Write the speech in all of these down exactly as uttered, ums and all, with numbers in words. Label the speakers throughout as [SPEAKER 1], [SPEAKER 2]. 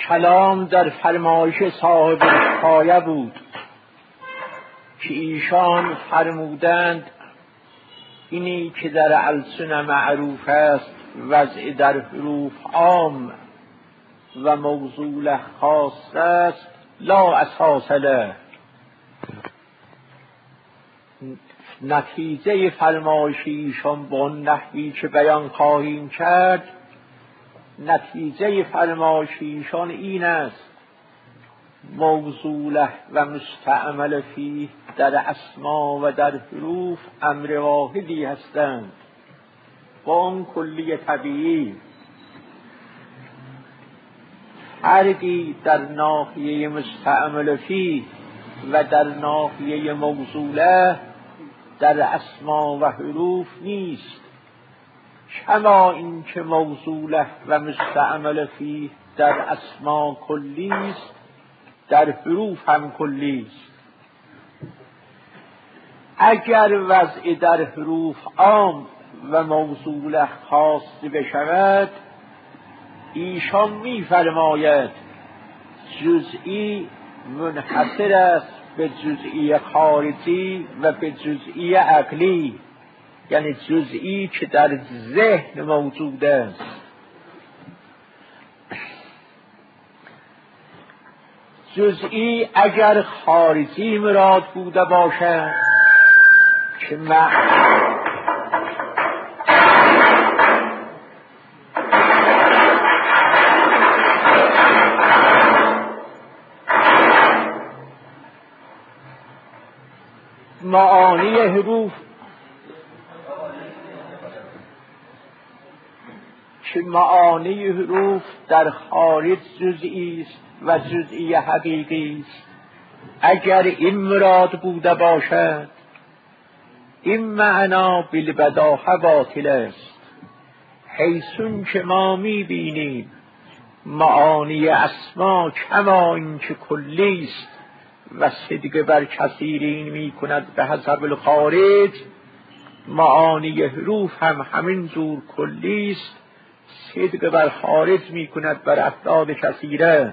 [SPEAKER 1] کلام در فرمایش صاحب حکایه بود که ایشان فرمودند اینی که در السن معروف است وضع در حروف عام و موضوع خاص است لا اساس له. نتیجه فرمایش ایشان با نحوی که بیان خواهیم کرد، نتیجه فرمایش ایشان این است موضوع و مستعمل فیه در اسما و در حروف امر واحدی هستند با اون کلی طبیعی. فرقی در ناحیه مستعمل فیه و در ناحیه موضوع در اسما و حروف نیست، کما این که موضوع و مستعمل فیه در اسما کلی است در حروف هم کلی است. اگر وضع در حروف عام و موضوع خاص بشود، ایشان می فرماید جزئی منحصر است به جزئی خارجی و به جزئی عقلی، یعنی جزئی که در ذهن موجود است. جزئی اگر خارجی مراد بوده باشد که معانی حروف که معانی حروف در خارج جزئی است و جزئی حقیقی است، اگر این مراد بوده باشد این معنا بالبداهه باطل است، حیثون که ما میبینیم معانی اسما کما این که کلی است و صدق بر کثیرین می کند به حسب الخارج، معانی حروف هم همین جور کلی است، صدق بر خارج می کند بر افراد کثیره.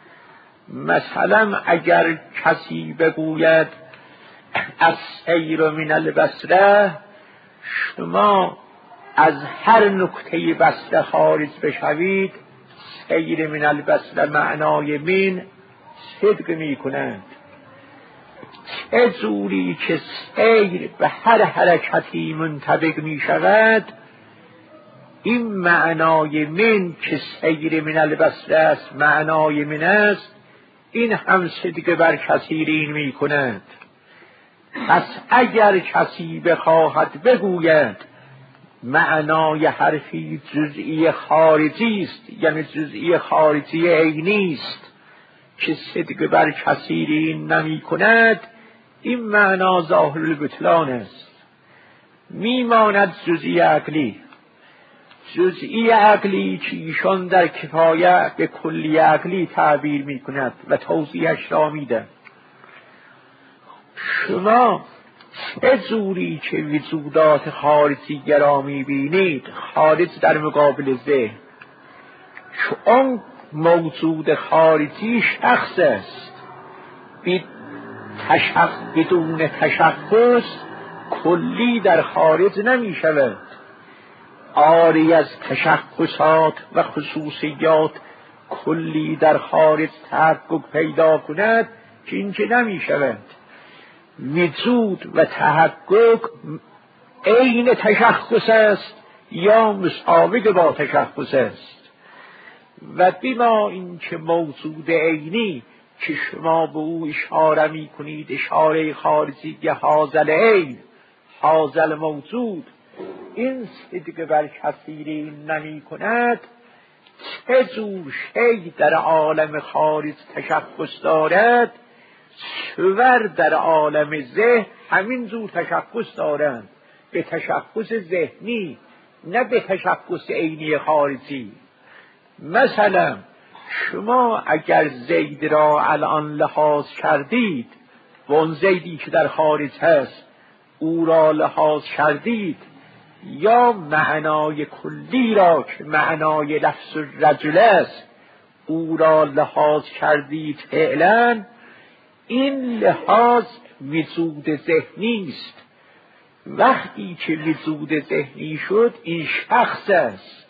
[SPEAKER 1] مثلا اگر کسی بگوید السیر من البصره، شما از هر نکته بصره خارج بشوید، سیر من البصره معنای من صدق می کند. چه جوری که سیر به هر حرکتی منطبق می شود، این معنای من که سیر من البصره است معنای من است، این هم صدق بر کثیرین می کند. پس اگر کسی بخواهد بگوید معنای حرفی جزئی خارجی است، یعنی جزئی خارجی عینی است که صدق بر کثیرین نمی کند، این معنا ظاهر البطلان است. میماند جزئی عقلی. جزئی عقلی که ایشان در کفایه به کلی عقلی تعبیر می کند و توضیحش را میده. شما چه جوری که وجودات خارجی را می بینید، خارج در مقابل ذهن، چون موجود خارجی شخص است، بدون تشخص کلی در خارج نمی شود. عاری از تشخصات و خصوصیات کلی در خارج تحقق پیدا کند که این که نمی شود. وجود و تحقق عین تشخص است یا مساوی با تشخص است. و بما این که موجود عینی که شما به او اشاره می کنید اشاره خارجی حاصل عین حاصل موجود، این صدق بر کثیرین نمی کند، چه جور شی در عالم خارج تشخص دارد، صور در عالم ذهن همین جور تشخص دارند، به تشخص ذهنی نه به تشخص عینی خارجی. مثلا شما اگر زید را الان لحاظ کردید و اون زیدی که در خارج هست او را لحاظ کردید، یا معنای کلی را که معنای لفظ رجل است او را لحاظ کردید فعلا، این لحاظ وجود ذهنی است. وقتی که وجود ذهنی شد این شخص است.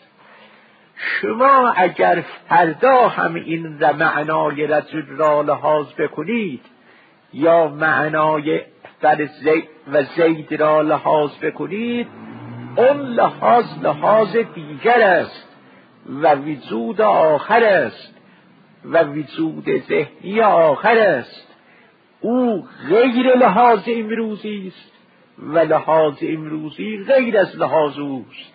[SPEAKER 1] شما اگر فردا هم این معنای رجل را لحاظ بکنید یا معنای در زید و زید را لحاظ بکنید، اون لحاظ لحاظ دیگر است و وجود آخر است و وجود ذهنی آخر است. او غیر لحاظ امروزی است و لحاظ امروزی غیر از لحاظ اوست.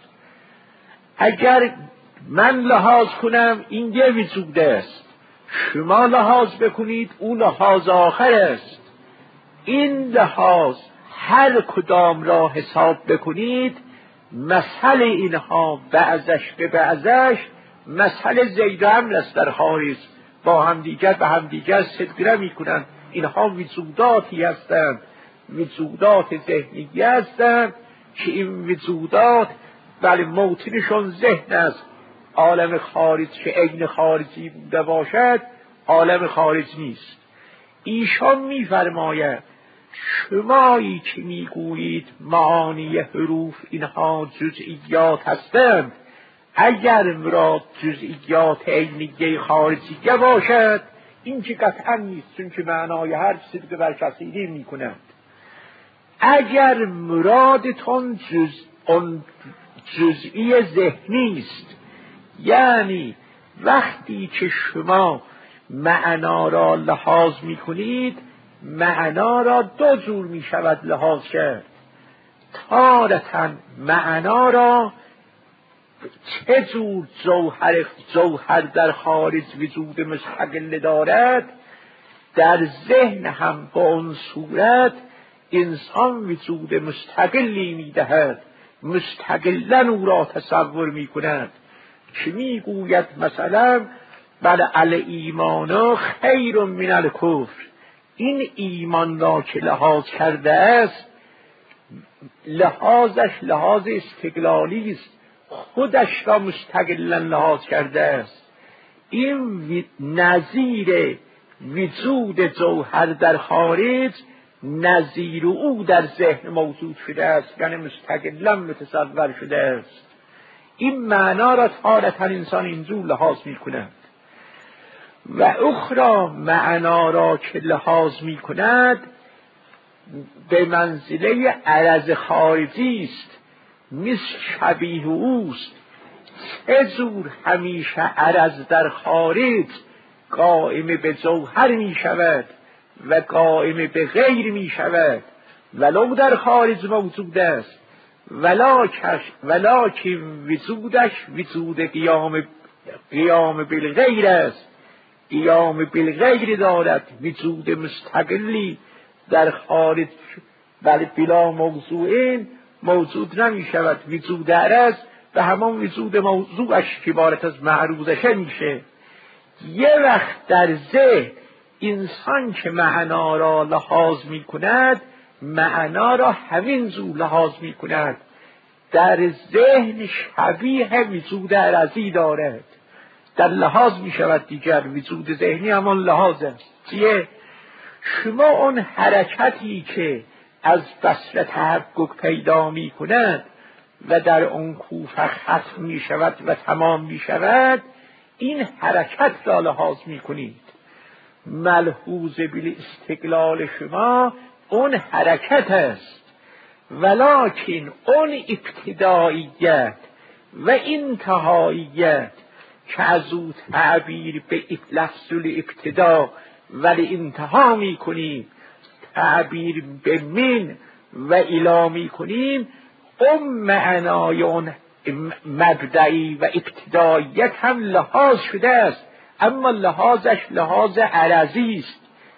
[SPEAKER 1] اگر من لحاظ کنم این یه وجود است، شما لحاظ بکنید او لحاظ آخر است. این لحاظ هر کدام را حساب بکنید، مسئله اینها بعضش به بعضش مسئله زید و عمرو است در خارج، با همدیگر به همدیگر صدقه میکنند. اینها وجوداتی هستند، وجودات ذهنی هستند که این وجودات بله موطنشون ذهن است. عالم خارج که عین خارجی بوده باشد عالم خارج نیست. ایشان میفرماید شمایی که میگویید معانی حروف اینها جزئیات هستند، اگر مراد جزئیات عینیه خارجیه باشد این که قطعا نیست، چون که معنای هر صدق بر کثیری میکنند. اگر مرادتون جز اون جزئی ذهنی است، یعنی وقتی که شما معنا را لحاظ میکنید، معنا را دو جور می شود لحاظ کرد. تارةً معنا را چه جور جوهر جوهر در خارج وجود مستقل دارد، در ذهن هم با اون صورت انسان وجود مستقلی می دهد، مستقلا او را تصور می کند که می گوید مثلا بل الایمان خیر من الکفر. این ایمان را که لحاظ کرده است لحاظش لحاظ استقلالی است، خودش را مستقلا لحاظ کرده است. این نظیر وجود جوهر در خارج نظیر او در ذهن موجود شده است، یعنی مستقلا متصور شده است. این معنا را تارةً انسان اینجور لحاظ می کند. و اخرى معنا را که لحاظ می کند به منزله عرض خارجی است، مثل شبیه اوست. چه جور همیشه عرض در خارج قائم به جوهر می شود و قائم به غیر می شود، ولو در خارج موجود است، ولکن وجودش وجود قیام قیام بالغیر است، قیام بالغیر دارد، وجود مستقلی در خارج ولی بلا موضوعین موجود نمی شود. وجود عرض به همان وجود موضوعش که عبارت از معروضشه میشه. یه وقت در ذهن انسان که معنا را لحاظ می کند، معنا را همین زو لحاظ می کند، در ذهن شبیه وجود عرضی دارد، در لحاظ می شود دیگر. وجود ذهنی همان لحاظ است. چیه؟ شما اون حرکتی که از بصره تحقق پیدا می کند و در اون کوفه ختم می شود و تمام می شود، این حرکت را لحاظ می کنید. ملحوظ بل استقلال شما اون حرکت است، ولکن اون ابتداییت و انتهاییت که از او تعبیر به لفظ الابتدا ولی انتها می کنیم، تعبیر به من و الی می کنیم، اون معنای اون مبدعی و ابتداییت هم لحاظ شده است، اما لحاظش لحاظ عرضی است،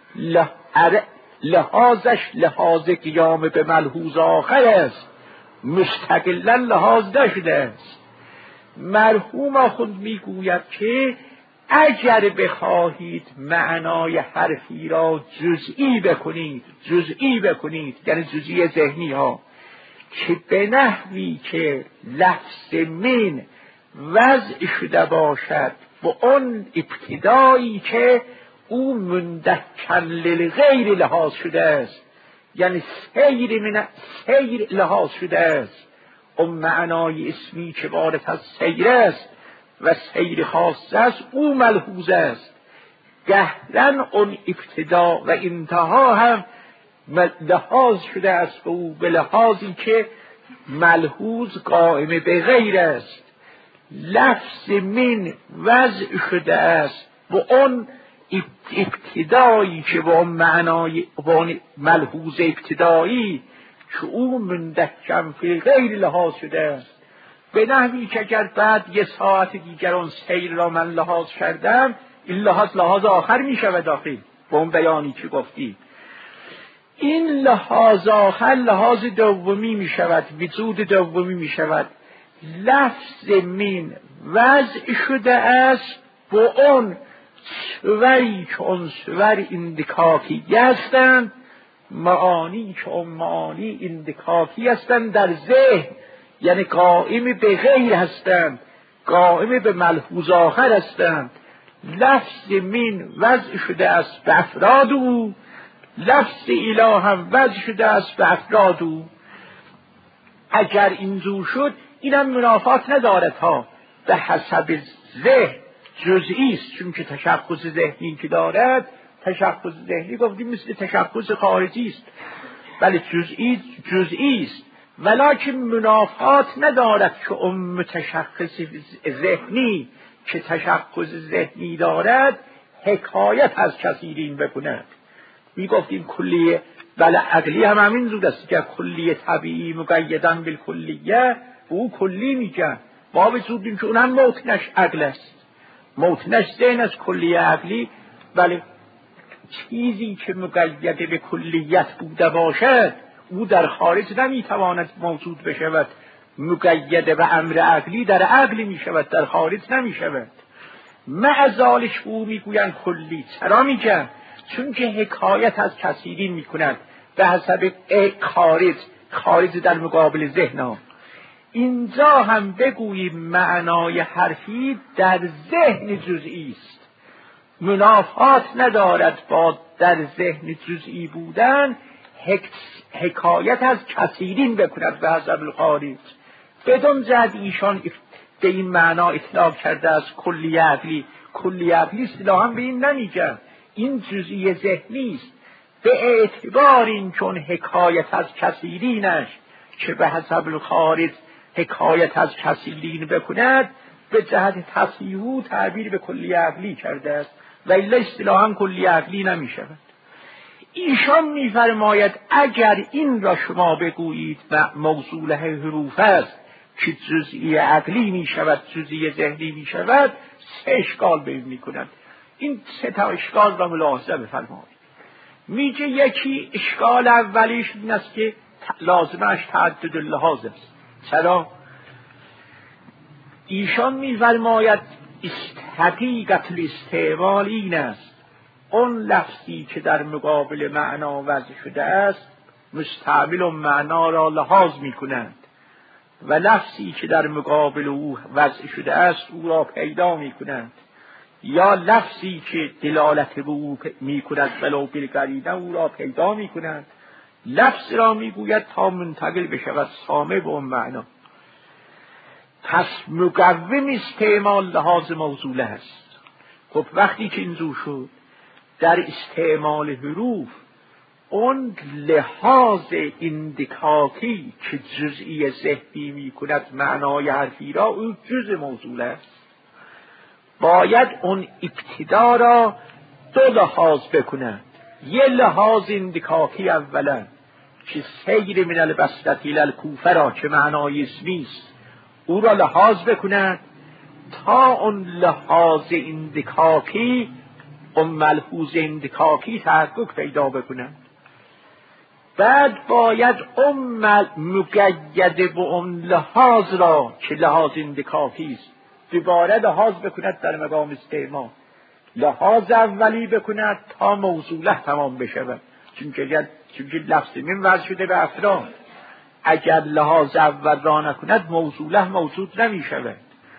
[SPEAKER 1] لحاظش لحاظ قیام به ملحوظ آخر است، مستقلا لحاظ نشده است. مرحوم آخوند میگوید که اگر بخواهید معنای حرفی را جزئی بکنید، جزئی بکنید یعنی جزئی ذهنی ها، که به نحوی که لفظ من وضع شده باشد با اون ابتدایی که او مندکن للغیر لحاظ شده است، یعنی سیر من سیر لحاظ شده است. اون معنای اسمی که وارد از سیر است و سیر خاص است او ملحوظ است. گهرن اون ابتدا و انتها هم لحاظ شده است به او، به لحاظی که ملحوظ قائم به غیر است. لفظ من وضع شده است با اون ابتدایی که با اون معنای با اون ملحوظ ابتدایی که او مندکم فی غیر لحاظ شده است، به نحوی که اگر بعد یه ساعت دیگر اون سیر را من لحاظ کردم، این لحاظ لحاظ آخر می شود داخل با اون بیانی که گفتی. این لحاظ آخر لحاظ دومی می شود، وجود دومی می شود. لفظ من وضع شده است با اون صوری که اون صور اندکاکی هستند، معانی که اون معانی اندکاکی هستند در ذهن، یعنی قائم به غیر هستند، قائم به ملحوظ آخر هستند. لفظ من وضع شده است به افراد او، لفظ اله هم وضع شده است به افراد او. اگر اینجور شد اینم منافات ندارد ها، به حسب ذهن جزئی است، چون که تشخص ذهنی که دارد، تشخص ذهنی گفتیم مثل تشخص خارجی است، بله جزئی جزئی است، ولکن منافات ندارد که اون تشخص ذهنی که تشخص ذهنی دارد حکایت از کثیرین بکند. می گفتیم کلیه، بله عقلی هم همین زود است که کلیه طبیعی مقیدن بالکلیه، او کلی میگن، با وجود که اونم موتنش عقل است، موتنش ذهن از کلیه عقلی. بله چیزی که مقید به کلیت بوده باشد او در خارج نمیتواند موجود بشود، مقید به امر عقلی در عقل میشود، در خارج نمیشود. معزالش او میگویند کلی. چرا میگن؟ چون که حکایت از کثیرین میکنند به حسب خارج، خارج در مقابل ذهن ها. اینجا هم بگوییم معنای حرفی در ذهن جزئی است، منافات ندارد با در ذهن جزئی بودن حک... حکایت از کثیرین بکند به حسب الخارج. بدون جد ایشان به این معنا اطلاق کرده از کلی عقلی. کلی عقلی اصطلاحاً به این نمیگن، این جزئی ذهنی است، به اعتبار این چون حکایت از کثیرینش که به حسب الخارج حکایت از کثیرین بکند، به جهت تصحیح تعبیر به کلی عقلی کرده است و الا اصطلاحاً کلی عقلی نمی شود. ایشان می‌فرماید اگر این را شما بگویید و موصوله حروف است که جزئی عقلی می شود، جزئی ذهنی می شود، سه اشکال به این می کنند. این سه تا اشکال را ملاحظه بفرمایید. میگه یکی اشکال اولیش این است که لازمش تعدد اللحاظ است. چرا؟ ایشان می‌فرماید حقیقت الاستعمال این است، اون لفظی که در مقابل معنا وضع شده است مستعمل و معنا را لحاظ می‌کنند و لفظی که در مقابل او وضع شده است او را پیدا می‌کنند، یا لفظی که دلالت به او می‌کند ولو بالقرینه او را پیدا می‌کنند. لفظ را می‌گوید تا منتقل بشود سامع به اون معنا. پس مقوم استعمال لحاظ موصوله است. خب وقتی که اینجور شد در استعمال حروف اون لحاظ اندکاکی که جزئی ذهنی می کند معنای حرفی را اون جزء موصوله است. باید اون ابتدا را دو لحاظ بکند. یه لحاظ اندکاکی اولا که سیر من البصرة الی الکوفه را که معنای اسمی است او را لحاظ بکند تا اون لحاظ اندکاکی، اون ملحوظ اندکاکی تحقق پیدا بکند. بعد باید اون مقید به اون لحاظ را که لحاظ اندکاکی است دوباره لحاظ بکند در مقام استعمال. لحاظ اولی بکند تا موصوله تمام بشود، چون که چون که لفظ من وضع شده به افراد. اگر لحاظ اول را نکند موصوله موجود نمی شود.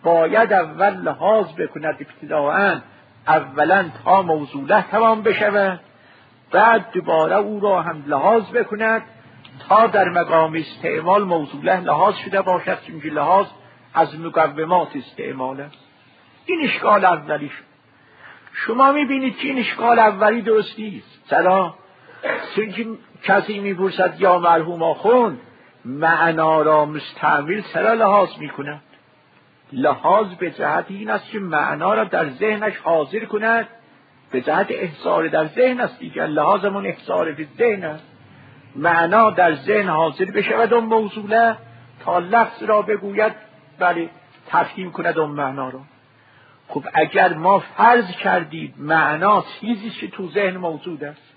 [SPEAKER 1] باید اول لحاظ بکند ابتداءً، اولا تا موصوله تمام بشود، بعد دوباره او را هم لحاظ بکند تا در مقام استعمال موصوله لحاظ شده باشد، چون لحاظ از مقومات استعمال است. این اشکال اولی شد. شما میبینید که این اشکال اولی درست نیست. چرا؟ چون کسی میپرسد یا مرحوم آخوند معنا را مستعمل چرا لحاظ میکند؟ لحاظ به جهت این است که معنا را در ذهنش حاضر کند، به جهت احضار در ذهن است دیگر. لحاظمون احضار به ذهن است، معنا در ذهن حاضر بشود اون موصوله تا لفظ را بگوید، بله تفهیم کند اون معنا را. خب اگر ما فرض کردید معنا چیزی که تو ذهن موجود است،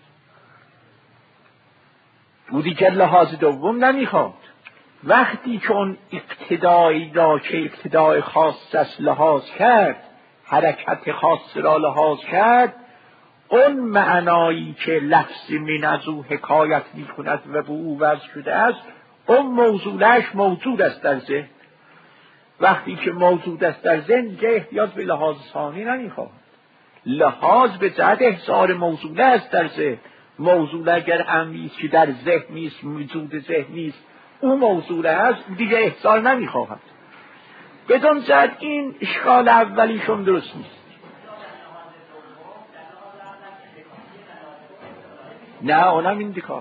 [SPEAKER 1] او دیگر لحاظ دوم نمیخواد. وقتی که اون ابتدایی را که ابتدای خاص است لحاظ کرد، حرکت خاص را لحاظ کرد، اون معنایی که لفظ من از او حکایت می کند و به او وضع شده است، اون موصولش موجود است در ذهن. وقتی که موجود است در ذهن دیگه احتیاج به لحاظ ثانی نمیخواد. لحاظ به جهت احضار موصوله است در ذهن. موصوله اگر امری که در ذهن نیست، وجود ذهن نیست، اون موصوله است، دیگه احضار نمیخواهد. بدون جهت این اشکال اولیشون درست نیست. نه اونم این دکار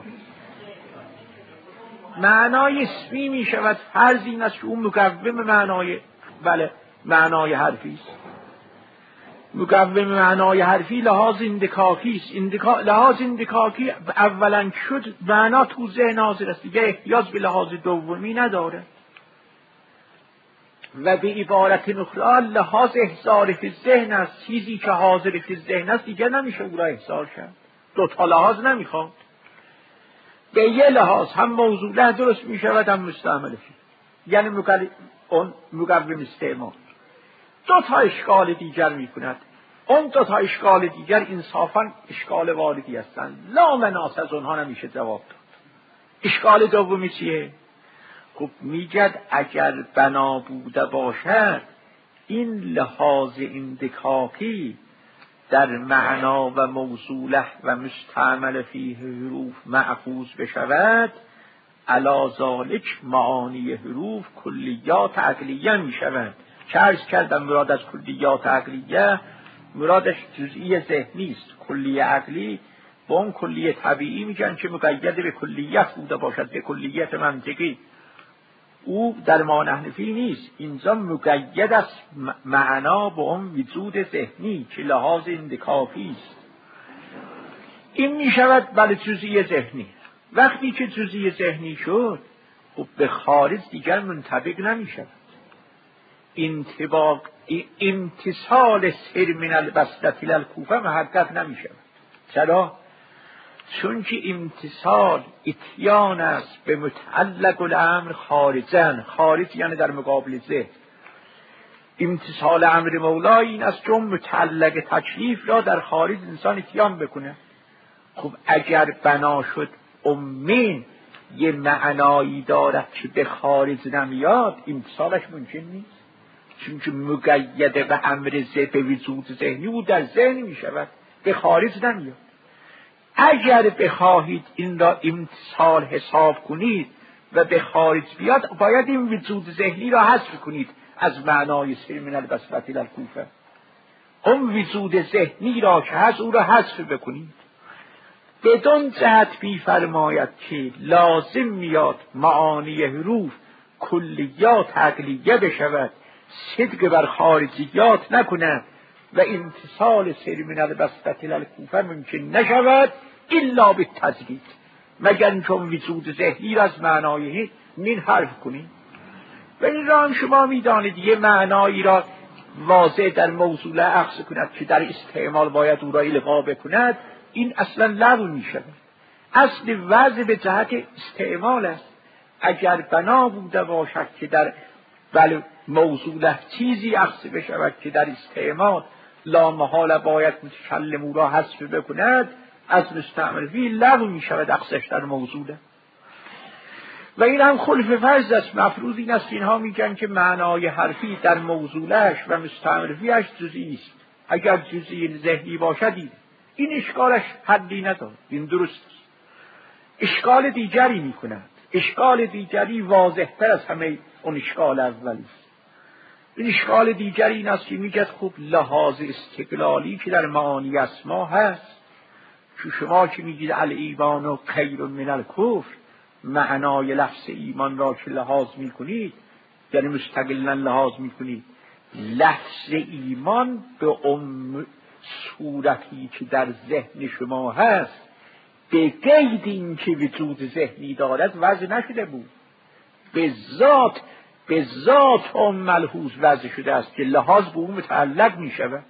[SPEAKER 1] معنای اسمی می شود. فرض این است که اون مقوم معنای، بله معنای حرفی است. مقوم معنای حرفی لحاظ اندکاکی است. اندکا... لحاظ اندکاکی اولا شد معنا تو ذهن حاضر است، دیگه احتیاج به لحاظ دومی نداره. و به عبارت اخرى لحاظ احضار فی ذهن است. چیزی که حاضر فی ذهن است دیگه نمیشه او را احضار کرد. دو تا لحاظ نمیخواد. به یه لحاظ هم موصوله درست میشود هم مستعمل فی، یعنی اون مقوم استعمال. دو تا اشکال دیگر میکند. اون دو تا اشکال دیگر انصافا اشکال واردی هستند، لا مناس از اونها نمیشه جواب داد. اشکال دومی چیه؟ خب میگد اگر بنا بوده باشد این لحاظ اندکاکی در معنا و موصوله و مستعمل فیه حروف معخوذ بشود، علی ذالک معانی حروف کلیات عقلیه می شود. که عرض کردم مراد از کلیات عقلیه مرادش جزئی ذهنی است. کلیه عقلی با اون کلیه طبیعی میگن که مقید به کلیت بوده باشد، به کلیت منطقی. او در ما حنفی نیست، اینجا مقید است معنا با اون وجود ذهنی که لحاظ اندکاکی است. این می شود بله جزئی ذهنی. وقتی که جزئی ذهنی شد خب به خارج دیگر منطبق نمی شود. انطباق امتصال سر من البسطة الی الکوفه محقق نمی شود. چرا؟ چون که امتصال اتیان است به متعلق الامر خارجن. خارج یعنی در مقابل ذهن. امتصال امر مولا این است که متعلق تکلیف را در خارج انسان اتیان بکنه. خب اگر بنا شد امین یه معنایی دارد که به خارج نمیاد، امتصالش ممکن نیست. چون که مقید به امر ذهن، به وجود ذهنی او در ذهن می شود، به خارج نمیاد. اگر بخواهید این را امتصال حساب کنید و به خارج بیاد، باید این وجود ذهنی را حذف کنید از معنای سر من البسطة الی الکوفه. اون وجود ذهنی را که هست او را حذف بکنید. بدون جهت بی فرماید که لازم میاد معانی حروف کلیات عقلیه بشود، صدق بر خارجیات نکند و امتصال سر من البسطة الی الکوفه ممکن نشود الا بالتجدید، مگر چون وجود ذهنی را از معنای من حرف کنید. و این را هم شما میدانید یه معنایی را واضح در موصوله اخذ کند که در استعمال باید او را الغا بکند، این اصلا لغو می شود. اصل وضع به جهت استعمال است. اگر بنا بوده باشد که در بله موصوله چیزی اخذ بشود که در استعمال لا محال باید متکلم او را حذف بکند، از مستعمل فی لغو می شود اخذش در موصوله. و این هم خلف فرض است. مفروض این است اینها میگن که معنای حرفی در موضوعش و مستعمرفیش جزئی است. اگر جزئی ذهنی باشد این اشکالش حدی ندارد. این درست است. اشکال دیگری میکند. اشکال دیگری واضح‌تر از همه اون اشکال اولی است. این اشکال دیگری این است که میگه خب لحاظ استقلالی که در معانی اسما هست، که شما که میگید الایمان و خیر من الکفر، معنای لفظ ایمان را که لحاظ میکنید یعنی مستقلا لحاظ میکنید، لفظ ایمان به ام صورتی که در ذهن شما هست به قید این که وجود ذهنی دارد وضع نشده بود، به ذات به ذات ام ملحوظ وضع شده است که لحاظ به اون متعلق می شود.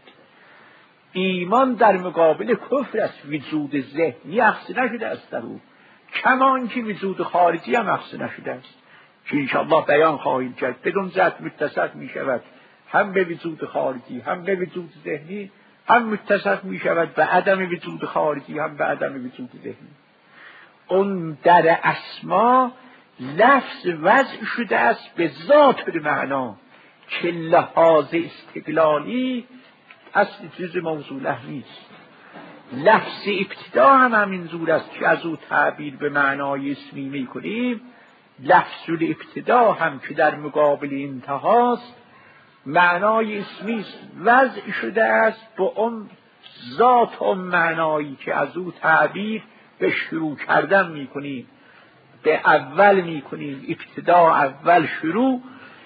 [SPEAKER 1] ایمان در مقابل کفر است، وجود ذهنی اخذ نشده است در او، کمان که وجود خارجی هم اخذ نشده است که انشاءالله بیان خواهیم کرد. بدون ذات متصف می شود هم به وجود خارجی هم به وجود ذهنی، هم متصف می شود به عدم وجود خارجی هم به عدم وجود ذهنی. اون در اسما لفظ وضع شده است به ذات به معنا که لحاظ استقلالی اصل جز موصوله نیست. لفظ ابتدا هم همین زور است که از او تعبیر به معنای اسمی می کنیم. لفظ ابتدا هم که در مقابل انتهاست معنای اسمی است، وضع شده است با اون ذات اون معنایی که از او تعبیر به شروع کردن می کنیم، به اول می کنیم، ابتدا اول شروع،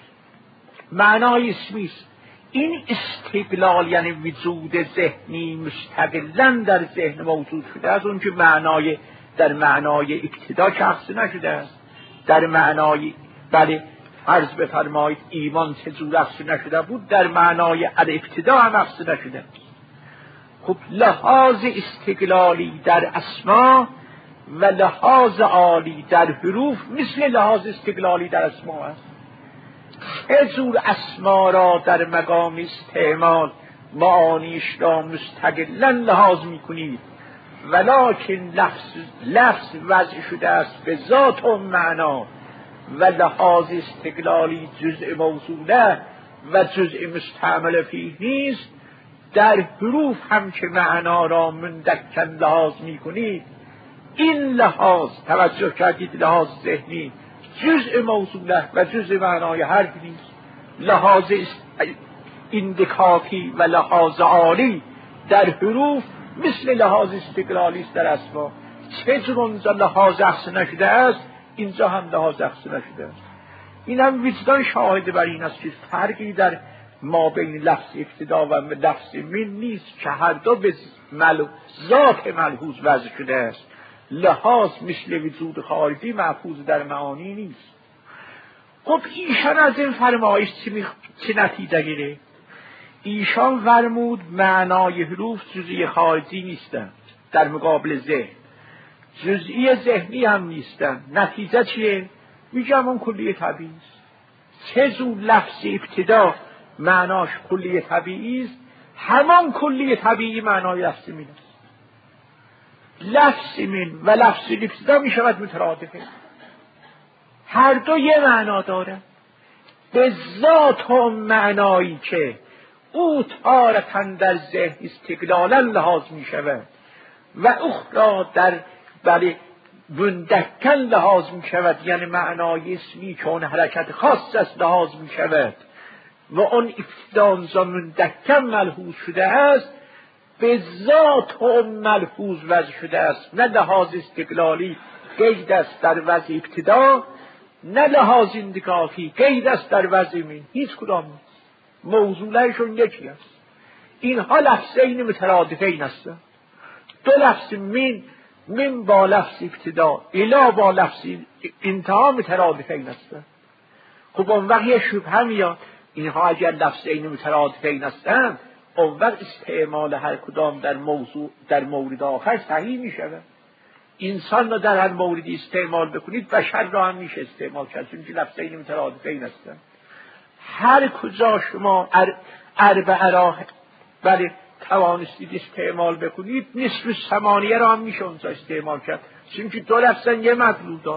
[SPEAKER 1] معنای اسمی است. این استقلال یعنی وجود ذهنی مستقلا در ذهن موجود شده از اون که معنای در معنای ابتدا شخص نشده است، در معنای بله فرض بفرمایید ایمان چه جور اخذ نشده بود در معنای ابتدا هم اخذ نشده. خب لحاظ استقلالی در اسما و لحاظ عالی در حروف مثل لحاظ استقلالی در اسما است. چه جور اسما را در مقام استعمال معانیش را مستقلا لحاظ میکنید ولکن لفظ لفظ وضع شده است به ذات اون معنا و لحاظ استقلالی جزء موصوله و جزء مستعمل فیه نیست. در حروف هم که معنا را مندکن لحاظ میکنید، این لحاظ توجه کردید لحاظ ذهنی جزء موصوله و جزء معنای حرف نیست. لحاظ اندکاکی و لحاظ عالی در حروف مثل لحاظ استقلالی است در اسما. چه جور اونجا لحاظ اخذ نشده است اینجا هم لحاظ اخذ نشده است. این هم وجدان شاهد بر این است که فرقی در ما بین لفظ ابتدا و لفظ من نیست که هر دو به مل... ذات ملحوظ وضع شده است. لحاظ مثل وجود خارجی محفوظ در معانی نیست. خب ایشان از این فرمایش چه, می... چه نتیجه گیره؟ ایشان فرمود معنای حروف جزئی خارجی نیستند در مقابل ذهن، جزئی ذهنی هم نیستند. نتیجه چیه؟ میگم اون کلیه طبیعی است. چه جور لفظ ابتدا معناش کلیه طبیعی است، همان کلیه طبیعی معنای لفظ من است. لفظ من و لفظ ابتدا می شود مترادفه، هر دو یه معنا داره به ذات هم معنایی که او تارتاً در ذهن استقلالا لحاظ می شود و اخرى در بله مندکن لحاظ می شود، یعنی معنای اسمی که اون حرکت خاص است لحاظ می شود و اون ابتدا مندکن ملحوظ شده است، به ذات هم ملحوظ وضع شده است. نه لحاظ استقلالی قید است در وضع ابتدا، نه لحاظ اندکاکی قید است در وضع من. هیچ کدام نیست، موضوعشون یکی است. اینها لفظین مترادفین هستند. دو لفظ من من با لفظ ابتدا الا با لفظ انتها مترادفین هستند. خب اون وقت یه شبهه میاد، اینها اگر لفظین مترادفین هستند اون وقت استعمال هر کدام در موضوع در مورد آخر صحیح می شود. انسان را در هر موردی استعمال بکنید بشر را هم میشه استعمال کرد، چون که لفظین مترادفین هستند. هر کجا شما اربعه را بله توانستید استعمال بکنید نصف ثمانیه را هم میشه اونجا استعمال کرد، چون که دو لفظن یه مدلول داره.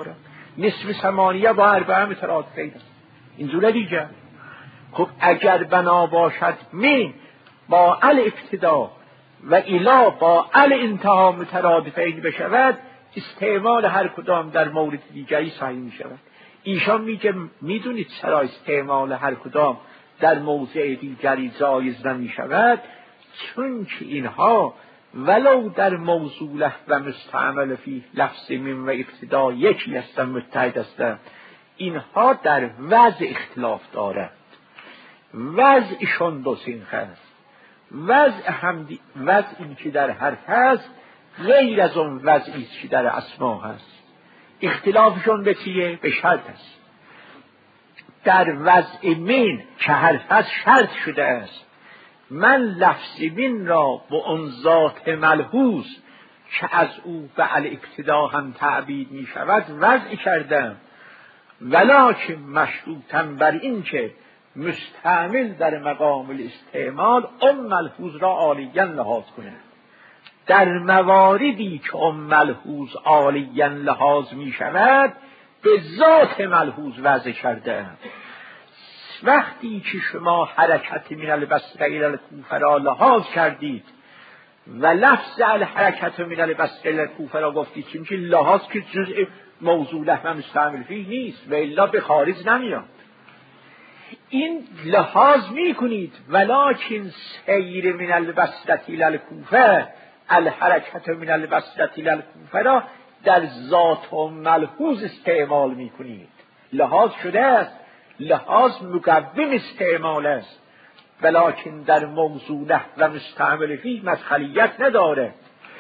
[SPEAKER 1] نصف ثمانیه با اربعه مترادفین است. اینجوره دیگه. خب اگر بنا باشد من با ال ابتدا و الا با ال انتها مترادفین بشود، استعمال هر کدام در مورد دیگری صحیح می شود. ایشان میگه میدونید چرا استعمال هر کدام در موضع دیگری جایز نمی شود؟ چون که اینها ولو در موصوله و مستعمل فی لفظ من و ابتدا یکی هستند، متحد هستند، اینها در وضع اختلاف دارند. وضعشون دو سنخ است. وضع هم دی... وضعی که در حرف هست غیر از اون وضعی که در اسما هست. اختلافشون به چیه؟ به شرط است. در وضع من که حرف هست شرط شده است من لفظ من را با اون ذات ملحوظ که از او به الابتدا هم تعبید می شود وضع کردم، ولکن مشروطاً بر این که مستعمل در مقام الاستعمال اون ملحوظ را عالیاً لحاظ کنه. در مواردی که اون ملحوظ عالیاً لحاظ می شود به ذات ملحوظ وضع کرده. وقتی که شما حرکت من البصره الی الکوفه را لحاظ کردید و لفظ الحرکت من البصره الی الکوفه را گفتید، چون که لحاظ که جزء موضوع لحظه مستعمل فیه نیست و الا به خارج نمیاد. این لحاظ می کنید ولکن سیر من البصره الی الکوفه، الحرکت من البصره الی الکوفه را در ذات و ملحوظ استعمال می کنید. لحاظ شده است، لحاظ مقوم استعمال است، ولکن در موضوع و مستعمل فیه مدخلیت نداره.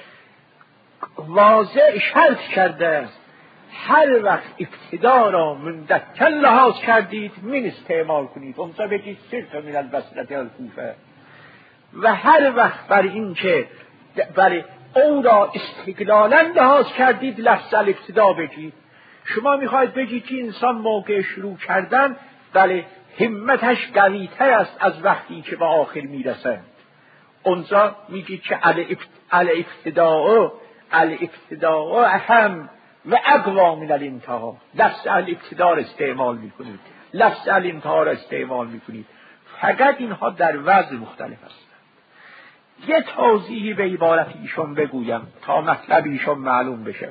[SPEAKER 1] واضح شرط کرده است هر وقت ابتدا را مندکل لحاظ کردید من استعمال کنید، اونجا بگید صرف من البصره الی الکوفه. و هر وقت بر این که بله او را استقلالا لحاظ کردید لفظ الابتدا بگید. شما میخواید بگید که انسان موقع شروع کردن بله همتش قوی‌تر است از وقتی که به آخر میرسند. اونجا میگید که الابتداء الابتداء اهم و اقوا من الانتها. لفظ الابتدا را استعمال میکنید، لفظ الانتها را استعمال میکنید، فقط اینها در وضع مختلف است. یه توضیحی به عبارت ایشون بگویم تا مطلب ایشون معلوم بشه.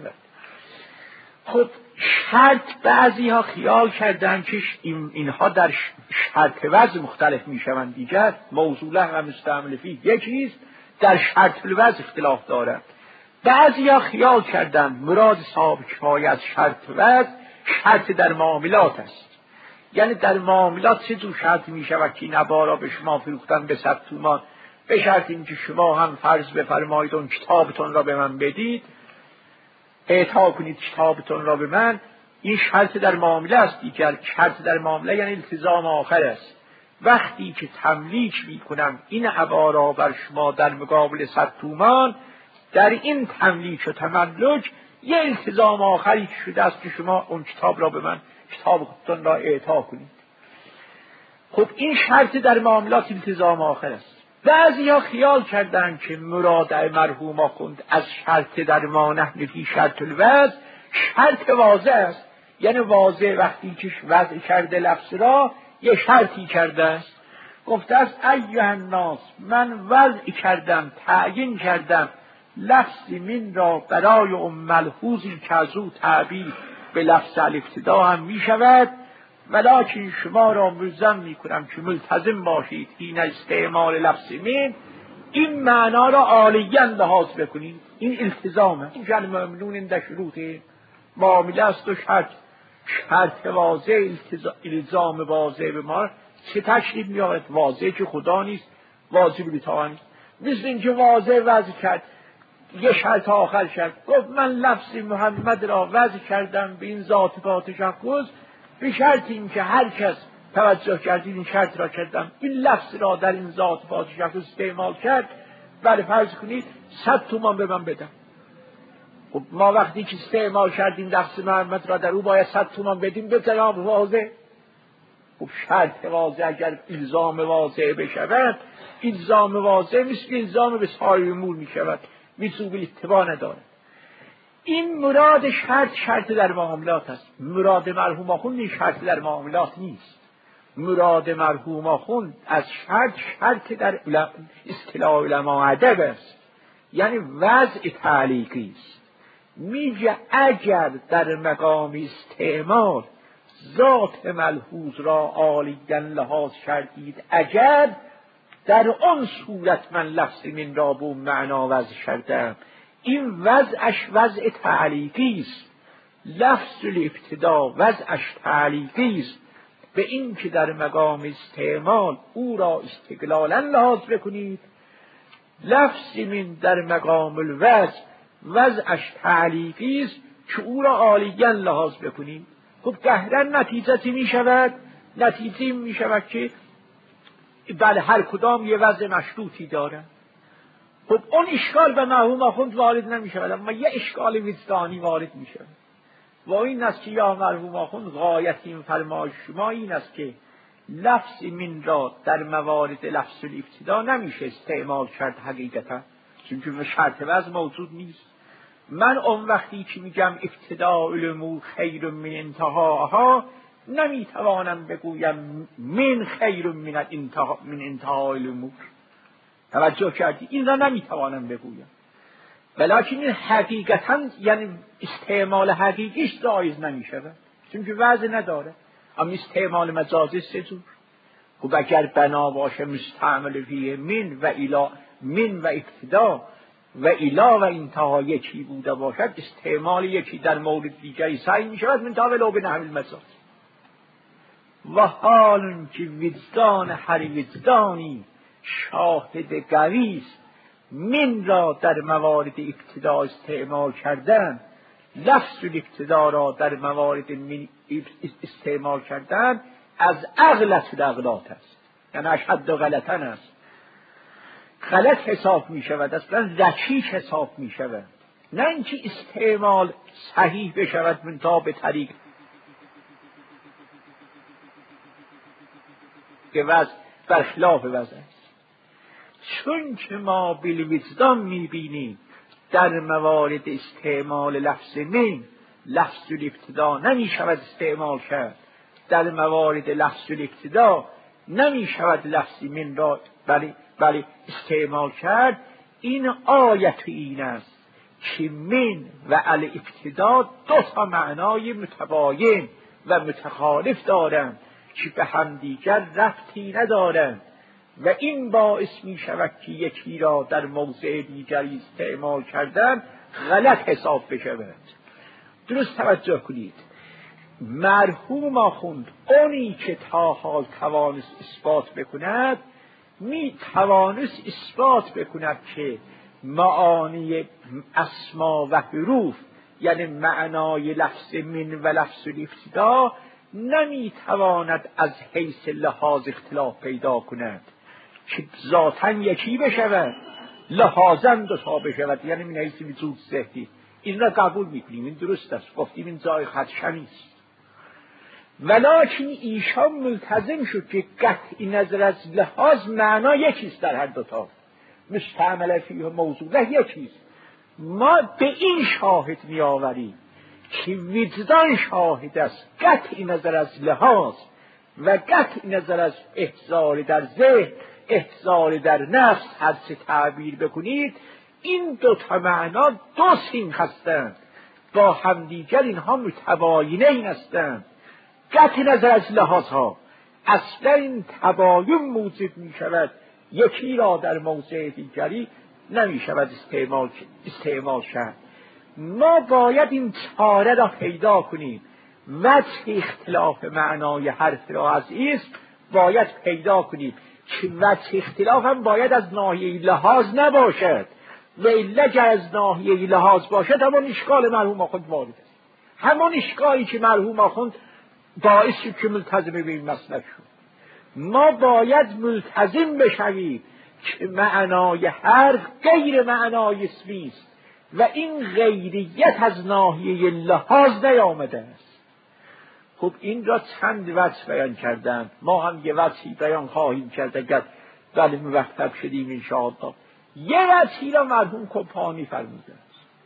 [SPEAKER 1] خب شرط بعضی ها خیال کردن که این اینها در شرط وضع مختلف میشوند. دیگر موصوله و مستعمل فیه یکیست، در شرط الوضع اختلاف دارد. بعضی ها خیال کردن مراد صاحب کفایه از شرط وضع شرط در معاملات است. یعنی در معاملات چه جور شرط میشود که این عبا را به شما فروختن به صد تومان به شرط اینکه شما هم فرض بفرمایید اون کتابتون را به من بدید، اعطا کنید کتابتون را به من. این شرط در معامله است. دیگر شرط در معامله یعنی التزام آخر است. وقتی که تملیک میکنم این عبا را بر شما در مقابل صد تومان، در این تملیک و تملک یه التزام آخری شده است که شما اون کتاب را به من کتابتون را اعطا کنید. خب این شرط در معاملات التزام آخر است. بعضی ها خیال کردند که مراد مرحوم آخوند از شرط در ما نحن فی شرط الوضع شرط واضح است. یعنی واضح وقتی که وضع کرده لفظ را یه شرطی کرده است. گفته است ایها الناس من وضع کردم تعیین کردم لفظ من را برای اون ملحوظی که از او تعبیر به لفظ الابتدا هم می شود، ولکن شما را ملزم می کنم که ملتزم باشید این استعمال لفظ من این معنا را عالیاً لحاظ بکنید. این التزامه. این جل ممنون در شروط معامله است و شرط شرط واضح الزام واضح به ما چه تشریف می آورد؟ واضح که خدا نیست، واجب اطاعت نیست. مثل اینکه واضح وضع کرد یه شرط آخر شد، گفت من لفظ محمد را وضع کردم به این ذات با تشخص به شرط این که هر کس توجه کردید این شرط را کردم این لفظ را در این ذات با تشخص استعمال کرد، بله فرض کنید صد تومان به من بدم. خب ما وقتی که استعمال کردیم لفظ محمد را در او باید صد تومان بدیم به طرف واضح. خب شرط واضح اگر الزام واضح بشود، الزام واضح مثل الزام به سایر امور می شود، میسوب اتباع نداره. این مراد شرط شرط در معاملات است. مراد مرحوم آخوند شرط در معاملات نیست. مراد مرحوم آخوند از شرط شرط در اصطلاح علما ادب است، یعنی وضع تعلیقی است. میگه اگر در مقام استعمال ذات ملحوظ را عالیاً لحاظ کردید، اگر در آن صورت من لفظ من را به معنا وضع کردم، این وضعش وضع تعلیقی است. لفظ الابتدا وضعش تعلیقی است به این که در مقام استعمال او را استقلالاً لحاظ بکنید. لفظ من در مقام الوضع وضعش تعلیقی است که او را عالیاً لحاظ بکنید. خب قهراً نتیجتی می شود، نتیجه می شود که بله هر کدام یه وضع مشروطی داره. خب اون اشکال به مرحوم آخوند وارد نمی شود، اما یه اشکال وجدانی وارد می شود و این است که یا مرحوم آخوند غایت این فرمایش شما این است که لفظ من را در موارد لفظ الابتدا نمیشه استعمال کرد حقیقتا، چون که شرط وضع موجود نیست. من اون وقتی که میگم ابتداء الامور خیر من انتهاها، نمیتوانم بگویم من خیر من انتها من انتهای الامور. توجه کردی؟ این را نمیتوانم بگویم، ولیکن این حقیقتا یعنی استعمال حقیقیش جایز نمیشود، چون که وضع نداره. اما استعمال مجازی سجور. خب اگر بنا باشه مستعمل فیه من و الا من و ابتدا و الا و انتها یکی بوده باشد، استعمال یکی در مورد دیگری سعی می شود من تاولو به نحو المجاز. و حال که وجدان هر وجدانی شاهد قوی است من را در موارد ابتدا استعمال کردن، لفظ الابتدا را در موارد من استعمال کردن از اغلط الاغلاط است، یعنی اشد غلطن است. غلط حساب می شود، اصلا ذکی حساب می شود، نه اینکه استعمال صحیح بشود منتها به طریق که وضع برخلاف وضع است. چون که ما بالوجدان می بینیم در موارد استعمال لفظ من لفظ الابتدا نمی شود استعمال کرد، در موارد لفظ الابتدا نمی شود لفظ من را بلی, بلی استعمال کرد. این آیت این است که من و الابتدا دو تا معنای متباین و متخالف دارند که به همدیگر ربطی ندارند و این باعث می شود که یکی را در موضع دیگری استعمال کردن غلط حساب بشود. درست توجه کنید. مرحوم آخوند اونی که تا حال توانست اثبات بکند، می توانست اثبات بکند که معانی اسما و حروف یعنی معنای لفظ من و لفظ الابتدا نمی تواند از حیث لحاظ اختلاف پیدا کند که ذاتاً یکی بشود، لحاظاً دو تا بشود، یعنی من حیث وجود ذهنی. این را قبول میکنیم، این درست است، گفتیم این جای خدشمی است. ولیکن ایشان ملتزم شد که قطعی نظر از لحاظ معنا یکیست در هر دوتا، مستعمل فیه موضوع یکیست. ما به این شاهد می آوریم که وجدان شاهد است قطعی نظر از لحاظ و قطعی نظر از احضار در ذهن، احضار در نفس، هر چه تعبیر بکنید، این دو تا معنا دو سین هستند، با همدیگر اینها متباینین هستند. قطع نظر از لحاظ ها اصلا این تباین موجب می شود، یکی را در موضع دیگری نمی شود استعمال استعمال شد. ما باید این چاره را پیدا کنیم، وجه اختلاف معنای حرف را از است باید پیدا کنیم که وجه اختلاف هم باید از ناحیه لحاظ نباشد و الا اگر از ناحیه لحاظ باشد همون اشکال مرحوم آخوند وارد است، همون اشکالی که مرحوم آخوند باعث شد که ملتزم به این مسلک شد. ما باید ملتزم بشویم که معنای حرف غیر معنای اسمی است و این غیریت از ناحیه لحاظ نیامده است. خب این را چند وجه بیان کردند، ما هم یه وجهی بیان خواهیم کرد اگر بله موفق شدیم انشاءالله. یه وجهی را مرحوم کمپانی فرموده است.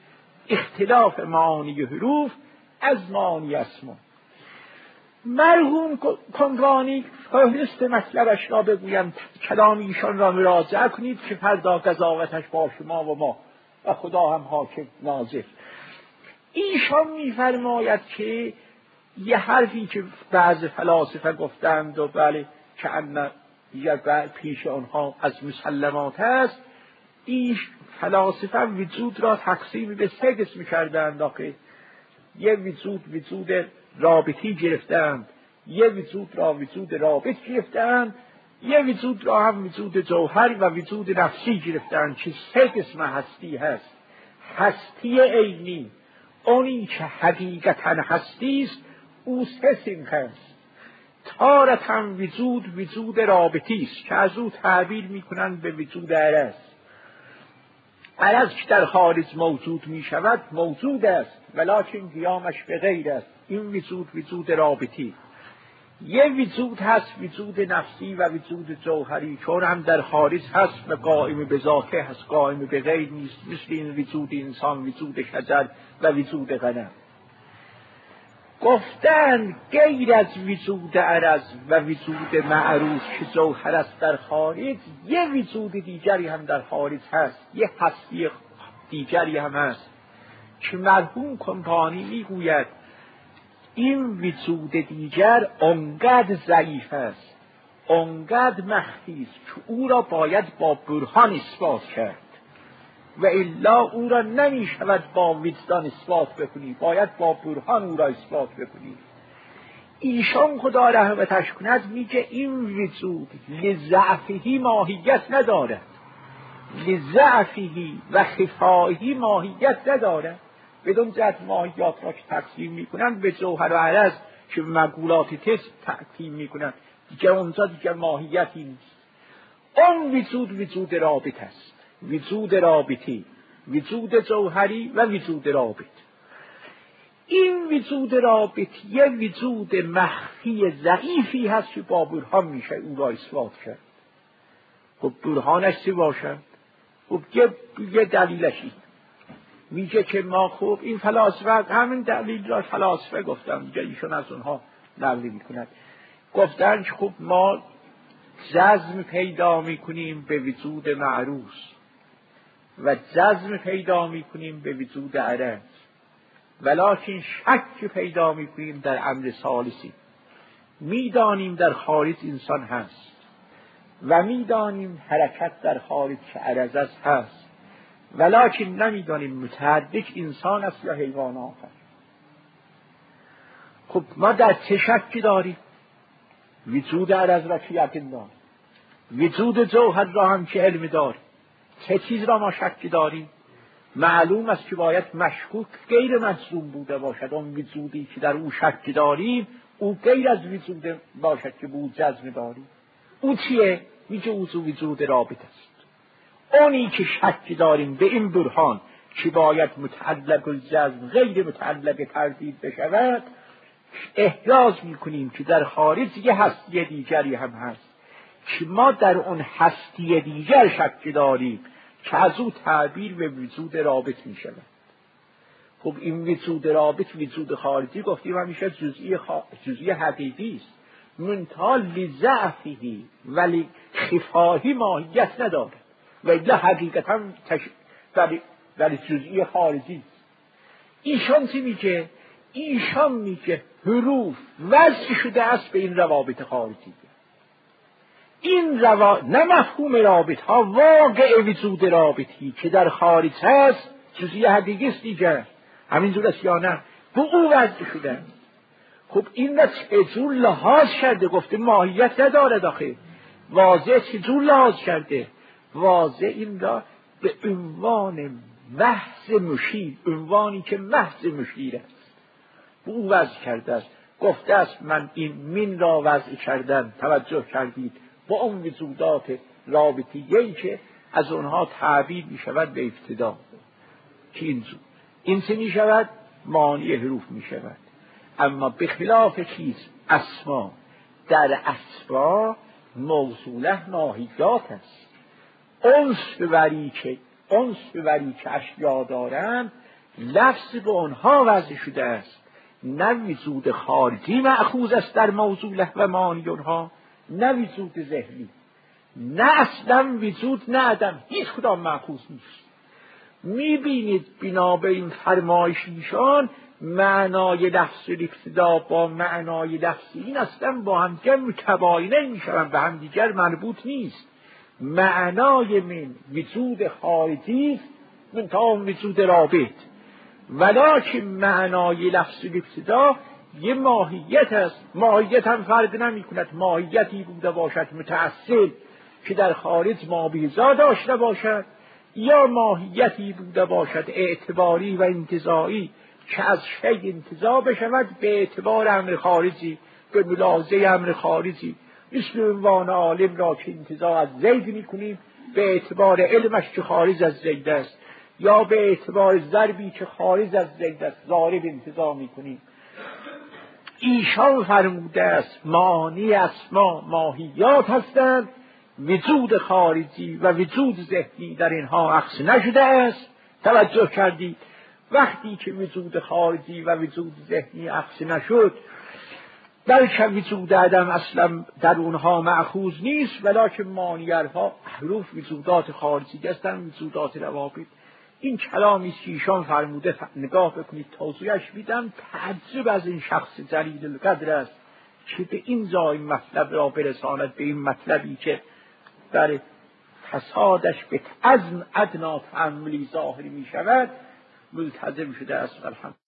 [SPEAKER 1] اختلاف معانی حروف از معانی اسما. مرحوم کنوانی فهرست مطلبش را بگویم، کلام ایشان را مراجعه کنید که فردا قضاوتش با شما و ما و خدا هم حاکم ناظر. ایشان میفرماید که یه حرفی که بعض فلاسفه گفتند و بله که ان پیش آنها از مسلمات هست، این فلاسفه وجود را تقسیم به سه قسم کردند. که یه وجود وجود رابطی گرفتند، یه وجود را وجود رابط گرفتند، یه وجود را هم وجود جوهر و وجود نفسی گرفتند که سه قسم هستی هست. هستی عینی، اونی که حقیقتا هستی است، او سه سین هست. تارتاً وجود وجود رابطی است که از او تعبیر میکنند به وجود عرض. عرض که در خارج موجود می شود موجود است ولکن قیامش به غیر است. این وجود وجود رابطی. یه وجود هست وجود نفسی و وجود جوهری، چون هم در خارج هست و قائم به ذاته هست، قائم به غیر نیست، مثل این وجود انسان، وجود شجر و وجود غنم. گفتند غیر از وجود عرض و وجود معروف که جوهر است در خارج، یه وجود دیگری هم در خارج هست، یه هستی دیگری هم هست که مرحوم کنوانی میگوید این وجود دیگر اونقدر ضعیف است، اونقدر مخفی است که او را باید با برهان اثبات کرد و الا او را نمی شود با وجدان اثبات بکنی، باید با برهان او را اثبات بکنی. ایشان خدا رحمتش کند میگه این وجود لضعفهی ماهیت ندارد، لضعفهی و خفایهی ماهیت ندارد. بدون جهت ماهیات را که تقسیم میکنند به جوهر و عرض که مقولات تست تقسیم میکنند، دیگر اونجا دیگر ماهیتی نیست. اون وجود وجود رابط است، وجود رابطی، وجود جوهری و وجود رابط. این وجود رابطی یه وجود مخفی ضعیفی هست که با برهان میشه او را اثبات کرد. خب برهانش چی باشد؟ خب یه دلیلشی میگه که ما خوب این فلاسفه همین دلیل را فلاسفه گفتن، میگه ایشون از اونها نقل میکنند، گفتن که خب ما جزم پیدا میکنیم به وجود معروض و جزم پیدا میکنیم به وجود عرض، ولکن شک پیدا میکنیم در امر ثالثی. میدانیم در خارج انسان هست و میدانیم حرکت در خارج که عرض است هست، ولکن نمیدانیم متحرک انسان است یا حیوانات است. خب ما در چه شکی داریم؟ وجود عرض را که یقین داریم، وجود جوهر را هم که علم داریم. چه چیز را ما شکی داریم؟ معلوم است که باید مشکوک غیر مجزوم بوده باشد. اون وجودی که در او شکی داریم او غیر از وجود باشد که بود جزم داریم. او چیه؟ میگه او وجود رابط است. اونی که شک داریم به این برهان که باید متعلق الجزم غیر متعلق تردید بشود، احراز میکنیم که در خارج یه هستی دیگری هم هست که ما در اون هستی دیگر شک داریم که از او تعبیر به وجود رابط میشود. خب این وجود رابط وجود خارجی گفتیم همیشه جزئی خ... جزئی حقیقی است، منتها لضعفهی ولی خفاهی ماهیت نداره و الا حقیقتا تش... ولی ولی جزئی خارجی است. ایشان چی میگه؟ ایشان میگه حروف وضع شده است به این روابط خارجی. این روا... نه مفهوم رابط ها، واقع وجود رابطی که در خارج هست جزئی حقیقی است دیگه، همینجور است یا نه؟ به او وضع شده. خب این را چجور لحاظ کرده؟ گفته ماهیت نداره داخل. واضح چجور لحاظ کرده؟ واضح این را به عنوان محض مشیر، عنوانی که محض مشیر است، به او وضع کرده است. گفته است من این من را وضع کردم، توجه کردید، با اون وجودات رابطیه‌ای که از اونها تعبیر می شود به ابتدا که این زود این چه می شود؟ معنی حروف می شود. اما به خلاف چیز اسما، در اسما موصوله ماهیات است. انس ببری که انس ببری که اشیا دارند لفظ به آنها وضع شده است، نه وجود خارجی مأخوذ است در موضوع و معانی آنها، نه وجود ذهنی، نه اصلا وجود نه عدم، هیچ کدام مأخوذ نیست. میبینید بنا به این فرمایش ایشان معنای لفظ ابتدا با معنای لفظ این اصلا با هم دیگر متباینه میشوند، به هم دیگر مربوط نیست. معنای من وجود خارجی است من تا وجود رابط، ولکن معنای لفظ ابتدا یه ماهیت است. ماهیت هم فرق نمی کند، ماهیتی بوده باشد متأصل که در خارج مابیزا داشته باشد، یا ماهیتی بوده باشد اعتباری و انتزاعی که از شی انتزاع بشود به اعتبار امر خارجی، به ملاحظه امر خارجی. مثل عنوان عالم را که انتزاع از زید میکنیم به اعتبار علمش که خارج از زید است، یا به اعتبار ضربی که خارج از زید است ضارب انتزاع میکنیم. ایشان فرموده است معانی اسما ماهیات هستند، وجود خارجی و وجود ذهنی در اینها عکس نشده است. توجه کردید؟ وقتی که وجود خارجی و وجود ذهنی عکس نشد، بلکه وجود عدم اصلا در اونها مأخوذ نیست، ولکن مانیرها حروف وجودات خارجی هستند، وجودات روابط. این کلامی که ایشان فرموده نگاه بکنید، توضیحش میدم. تعجب از این شخص جلیل القدر است که به این جای مطلب را برساند، به این مطلبی که در فسادش به عزم ادنا تأملی ظاهر می شود ملتزم شده است. الحمد